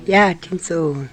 Yathi Nsomi,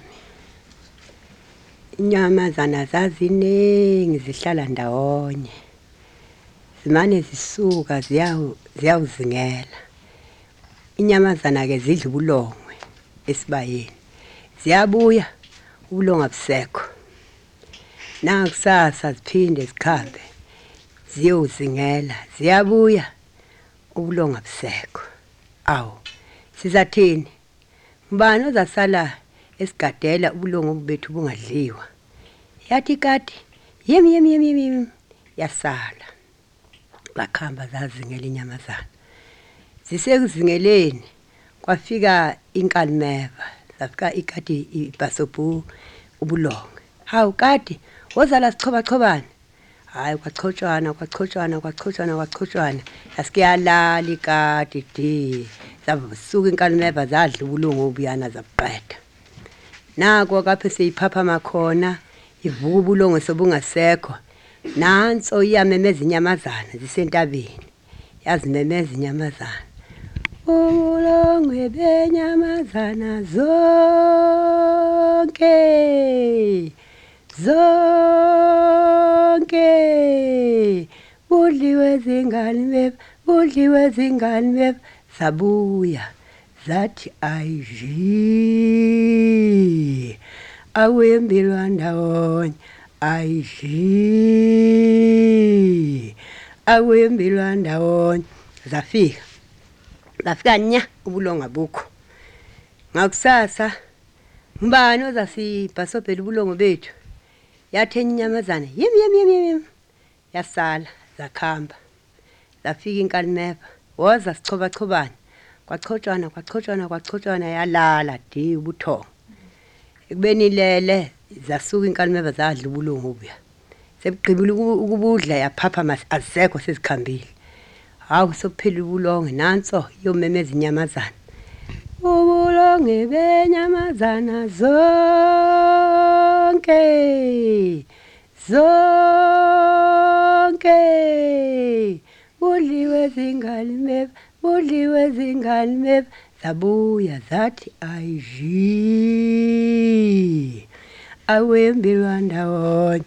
inyamazana zaziningi zihlala ndawonye. Zimane zisuka ziyawuzingela. Inyamazana ke zidla ubulongwe esibayeni. Ziyabuya ubulongwe abusekho. Nakusasa ziphinde zikhambe ziyozingela. Ziyabuya ubulongwe abusekho. Awu, sizathini? Ngubani ozasala esigadela ubulongwe bethu bungadliwa? Yathi kati yemi yasala. Bakhamba zazingela inyamazana. Zisekuzingeleni kwafika inkalimeva. Zafika ikati ibhasobhu ubulongwe. Hawu kati wozala sichobachobana. Hayi kwachotshwana. Yasike yalala ikati di. Zavusuka inkalimeva zadla ubulongwe obuyana zabuqeda. Nako kaphe seyiphapha makhona ivuka ubulongwe sobungasekho. Nanso iyamemeza inyamazana zisentabeni. Yazimemeza inyamazana. Ubulongwe benyamazana zonke. Budliwe zingane beba. Zabuya. Zathi ayiji. Awembilwa ndawonye. Ayiji. Awembilwa ndawonye. Zafika nya ubulongwe abukho. Ngakusasa ngubani ozasibhasobhela ubulongwe bethu? Yathi inyamazana yimi yasala zakhamba. Zafika inkalimeva woza sichobachobana. Kwachotshwana yalala di ubuthongo. Ekubeni lele zasuka inkalimeva zadla ubulongwe obuya. Sebugqibile ukubudla yaphapha azisekho sezikhambile. Hawu sokuphela ubulongwe nanso yomemeza inyamazana. Ubulongwe benyamazana zonke. Budliwe zingane beba. Zabuya zathi ayiji. Awembilwa ndawonye.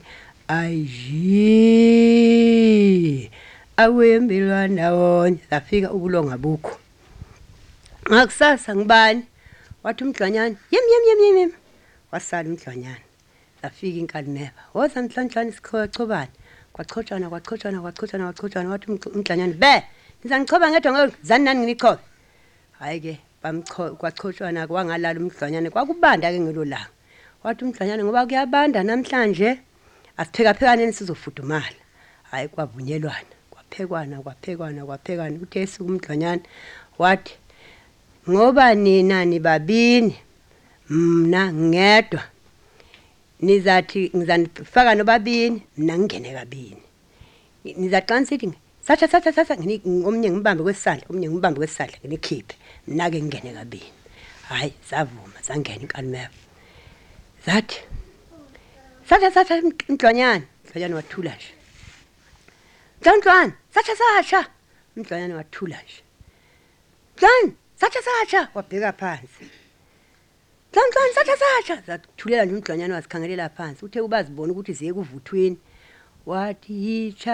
Ayiji. Awembilwa ndawonye. Zafika ubulongwe abukho. Ngakusasa ngubani? Wathi umdlwanyana yemi. Wasala umdlwanyana. Zafika inkalimeva. Woza mhlanhlane sichobachobana. Kwachotshwana. Wathi umdlwanyana be ngizangichoba ngedwa ngoku zani nani nginichobe. Hayi ke kwachotshwana kwangalala umdlwanyana kwakubanda ke ngelo langa. Wathi umdlwanyana ngoba kuyabanda namhlanje asiphekaphekane sizofudumala. Hayi kwavunyelwana. Kwaphekwana. Uthe esuka umdlwanyana wathi ngoba nina nibabini mina ngedwa nizathi ngizanifaka nobabini mina ngingene kabini. Nizaqanisa ithi satha omunye ngibambe kwesandla nginikhiphe mina ke ngingene kabini. Hayi zavuma zangena inkalimeva. Zathi satha umdlwanyana wathula nje. Mdlwanyana satha umdlwanyana wathula nje. Mdlwanyana satha wabheka phansi. Mdlwanyana satha zathulela nje umdlwanyana wazikhangelela phansi. Uthe ubazibona ukuthi ziye kuvuthweni. Wathi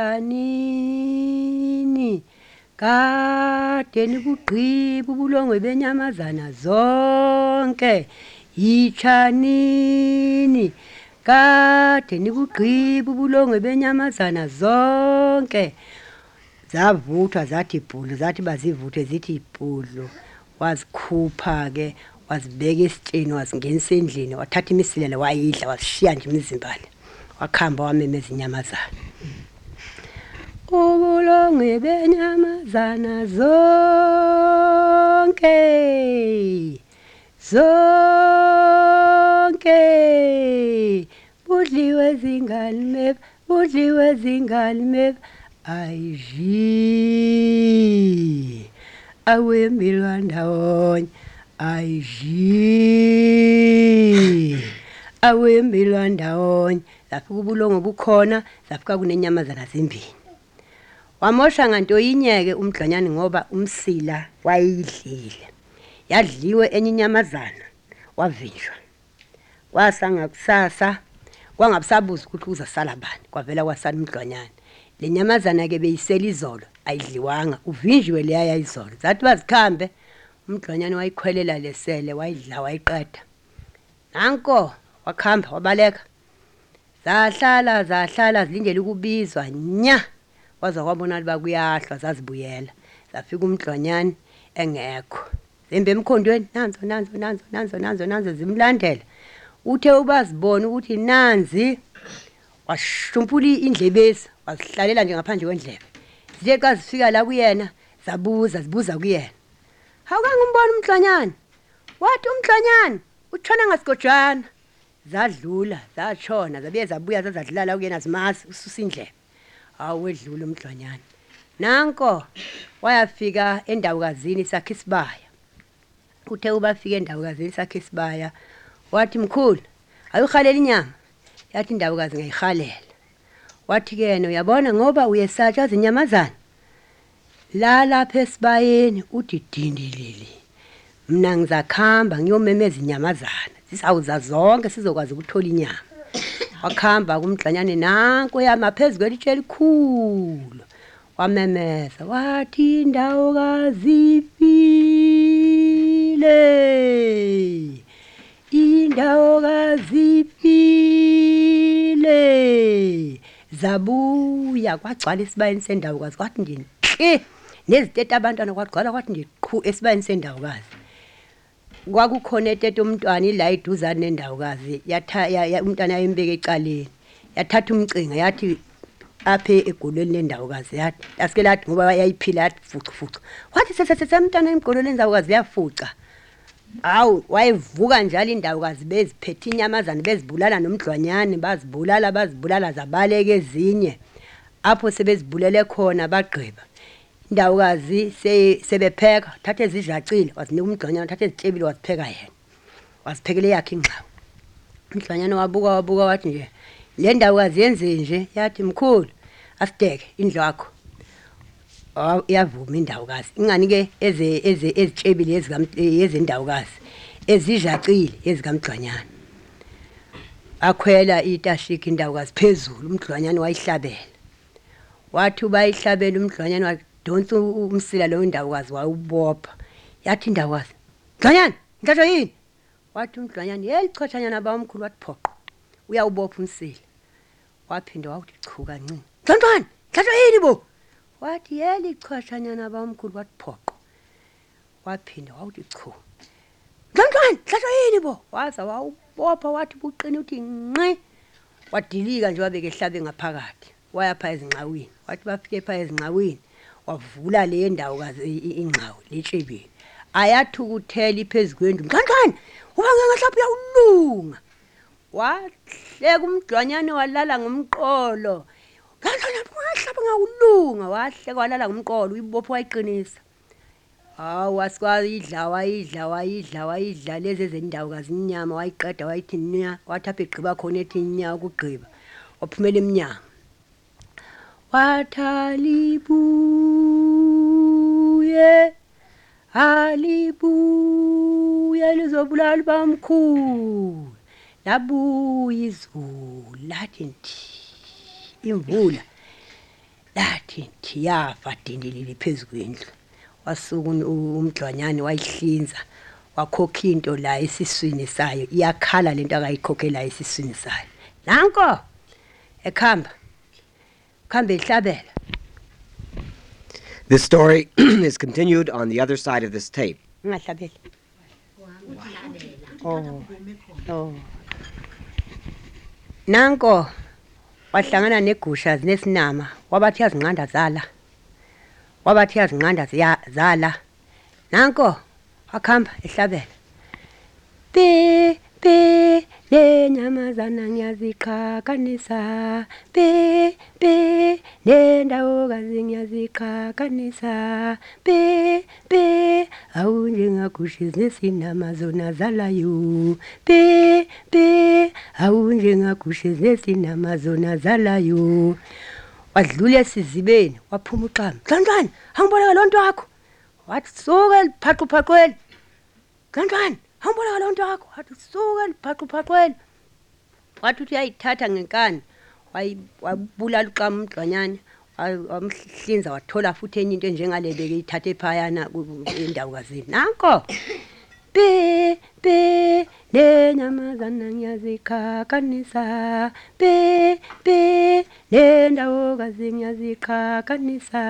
yichanini kade nikugqiba ubulongwe benyamazana zonke. Yichanini kade nikugqiba ubulongwe benyamazana zonke. Zavuthwa zathi ibhulu, zathi bazivuthe zithi ibhulu. Wazikhupha ke wazibeka esitsheni wazingenisa endlini wathatha imisilela wayidla washiya nje imizimbane. Wakhamba wamemeza inyamazana. Ubulongwe benyamazana zonke. Budliwe zingane beba. Ayiji. Awembilwa ndawonye. Ayiji. Awembilwa ndawonye. Zafika ubulongwe bukhona. Zafika kunenyamazana zimbini. Wamosha nganto yinyeke umdlwanyana ngoba umsila wayidlile. Yadliwe enye inyamazana wavinjwa. Kwasanga kusasa kwangabusabuza ukuthi uzasala bani. Kwavela kwasala uMdlwanyana. Le nyamazana ke beyisela izolo ayidliwanga. Uvinjiwe leya izolo. Zathi bazikhambe uMdlwanyana wayikhwelela lesele wayidla wayiqeda. Nanko wakhamba wabaleka. Zahlala zilindele ukubizwa nya. Waza kwabona bakuyahlwa zazibuyela. Zafika uMdlwanyana engekho. Zembe emkhondweni nanzo zimlandela. Uthe ubazibona ukuthi nanzi washumpuli indlebezi wazihlalela nje ngaphandle kwendlebe. Zithe xa zifika la kuyena zibuza kuyena. Awukangimbona uMdlwanyana? Wathi uMdlwanyana utshona ngasigojwana. Zadlula zatshona zabuye zabuya zazadlala kuyena zimasi ususa indlebe. Awedlula uMdlwanyana. Nanko wayafika endawukazini sakhe isibaya. Uthe ubafika endawukazini sakhe isibaya wathi mkhulu ayukhalela inyama. Yathi indawukazi ngayikhalela. Wathi ke yena uyabona ngoba uyesatsha inyamazana. La lapha esibayeni uthi dindilili. Mina ngizakhamba ngiyomemeza inyamazana. Sisawuza zonke sizokwazi ukuthola inyama. Wakhamba kuMdlwanyana nanko yamaphezulu kwelitshe elikhulu. Wamemeza wathi indawukazi ifile. Indawukazi ifile. Zabuya kwagcwala isibayeni sendawukazi kwathi nje nezitete abantwana kwagcwala kwathi nje qhu esibayeni sendawukazi. Kwakukhona etete umntwana ila iduzane nendawukazi umntwana ayimbeke ecaleni. Yathatha umcinga yathi aphe egolweni lendawukazi yathi asike lathi ngoba yayiphila yathi fucu. Wathi sesemntwana emgolweni lendawukazi yafuca. Awu wayivuka njalo indawukazi beziphethe inyamazana bezibulala noMdlwanyana bazibulala zabaleka ezinye. Apho sebezibulele khona bagqiba. Indawukazi sebepheka thathe ezidlacile wazinika uMdlwanyana thathe ezitshebile wazipheka yena. Waziphekele yakhe ingxawa. uMdlwanyana wabuka wathi nje le ndawukazi yenze nje yathi mkhulu asideke indlu yakho. Yavuma indawukazi ingani ke ezitshebile ezindawukazi ezidlacile ezikaMdlwanyana. Akhwela itashiki indawukazi phezulu uMdlwanyana wayihlabela. Wathi ubayihlabela uMdlwanyana wadonsa umsila lo ndawukazi wawubopha. Yathi indawukazi Mdlwanyana ngihlatshwa yini? Wathi uMdlwanyana yelichotshanyana bawomkhulu wathi phoqo uyawubopha umsila. Waphinda wawuthi chu kancane. Mdlwanyana ngihlatshwa yini bo? Wathi yelichotshanyana bawomkhulu wathi phoqo. Waphinda wawuthi chu. Mdlwanyana ngihlatshwa yini bo? Waza wawubopha wathi buqina uthi nqi. Wadilika nje wabeke ehlabe ngaphakathi. Wayapha ezinqawini. Wathi bafike pha ezinqawini wavula le ndawukazi ingxawu letshebile. Ayathukuthela iphezukwendu. Mdlwanyana uba ngengahlapha uyawulunga. Wahleka uMdlwanyana walala ngomqolo. Mdlwanyana ungahlapha ngawulunga wahleka walala ngomqolo uyibopha wayiqinisa. Hawu wayidla lezi ezendawukazi inyama wayiqeda wayithi nya wathi apha egqiba khona ethi nya ukugqiba. Waphumela eminyango. Alibuye lizobulala bamkhulu. Labuya izulu lathi nti imvula lathi nti yafa dindilili phezukwendu. Wasuka uMdlwanyana wayihlinza wakhokha into la esiswini sayo iyakhala lento akayikhokhela esiswini sayo. Nanko ekhamba ehlabela. This story is continued on the other side of this tape. Ngahlabela. Oh. Nanko wahlangana negusha zinesinama wabathi yazinqanda zala. Nanko wakhamba ehlabela. Pe le nyamazana ngiyaziqhakanisa. Pe le ndawukazi ngiyaziqhakanisa. Pe awunjengagusha zinesinama zona zalayo. Pe awunjengagusha zinesinama zona zalayo. Wadlula esizibeni waphuma uqama. Mdlwanyana angiboleka lonto yakho. Wathi suka eliphaqophaqweni. Mdlwanyana hambula lo nto yakho wathi suka liphaqophaqweni wathi uthi uyayithatha ngenkani wabulala uqama umdlwanyana wamhlinza wathola futhi enye into enjengale bekuyithathe ephayana endawukazini nanko pe lenyamazana ngiyaziqhakanisa pe lendawokazi ngiyaziqhakanisa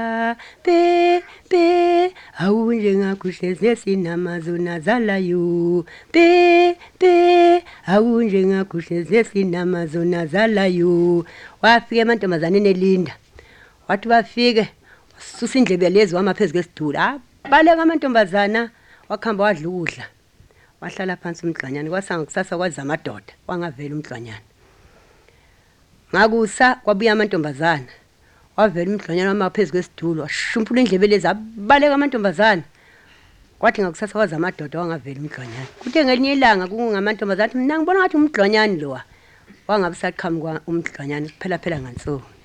pe awunje ngakuhle zesinamazona zalayo pe awunje ngakuhle zesinamazona zalayo wafika emantombazaneni elinda wathi bafike wasusa indlebe lezi wamaphezulu kwesidula baleka amantombazana wakhamba wadla ukudla wahlala phansi umdlwanyana kwasanga kusasa kwaza amadoda wangavela umdlwanyana ngakusa kwabuya amantombazana wavela umdlwanyana wamaphezulu kwesidula washumpula indlebe lezi abaleka amantombazana kwathi ngakusasa kwaza amadoda wangavela umdlwanyana kuthe ngelinye ilanga kungamantombazana mina ngibona ngathi umdlwanyana lo wangabe saqhamuka umdlwanyana phela ngansuku